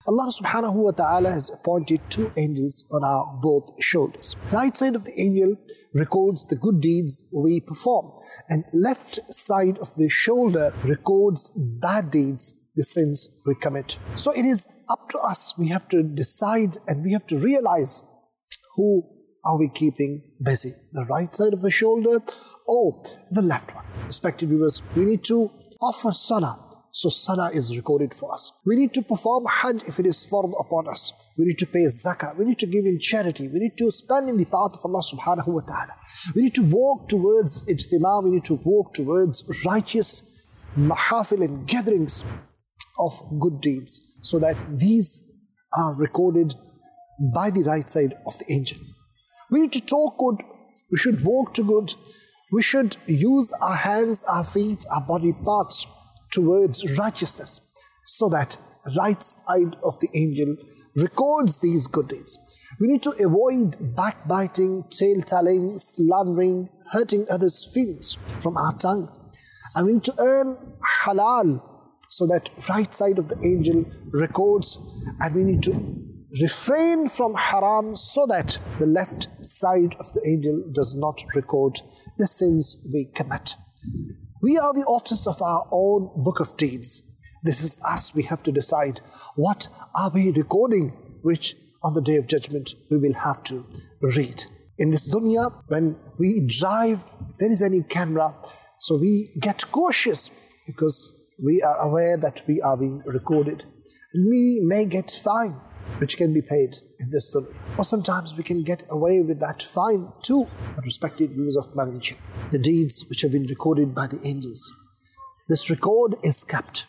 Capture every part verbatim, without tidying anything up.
Allah subhanahu wa ta'ala has appointed two angels on our both shoulders. Right side of the angel records the good deeds we perform, and left side of the shoulder records bad deeds, the sins we commit. So it is up to us. We have to decide and we have to realize, who are we keeping busy? The right side of the shoulder or the left one? Respected viewers, we need to offer salah. So salah is recorded for us. We need to perform hajj if it is fard upon us. We need to pay zakah. We need to give in charity. We need to spend in the path of Allah subhanahu wa ta'ala. We need to walk towards ijtima. We need to walk towards righteous mahafil and gatherings of good deeds, so that these are recorded by the right side of the angel. We need to talk good. We should walk to good. We should use our hands, our feet, our body parts towards righteousness, so that right side of the angel records these good deeds. We need to avoid backbiting, tail-telling, slandering, hurting others' feelings from our tongue. And we need to earn halal, so that right side of the angel records, and we need to refrain from haram, so that the left side of the angel does not record the sins we commit. We are the authors of our own book of deeds. This is us. We have to decide, what are we recording, which on the day of judgment we will have to read. In this dunya, when we drive, if there is any camera, so we get cautious, because we are aware that we are being recorded. We may get fine, which can be paid in this dunya. Or sometimes we can get away with that fine too. But respected viewers of Madani Channel, the deeds which have been recorded by the angels, this record is kept.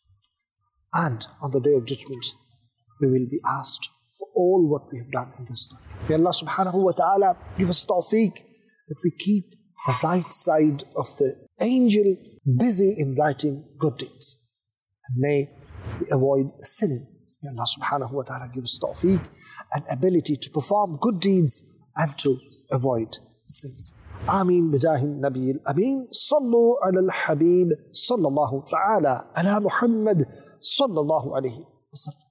And on the day of judgment, we will be asked for all what we have done in this dunya. May Allah subhanahu wa ta'ala give us tawfiq that we keep the right side of the angel busy in writing good deeds. And may we avoid sinning. May Allah subhanahu wa ta'ala give us tawfiq and ability to perform good deeds and to avoid sins. Ameen bijahin nabiyil ameen. Sallu ala al-habib sallallahu ta'ala ala Muhammad sallallahu alayhi wa sallam.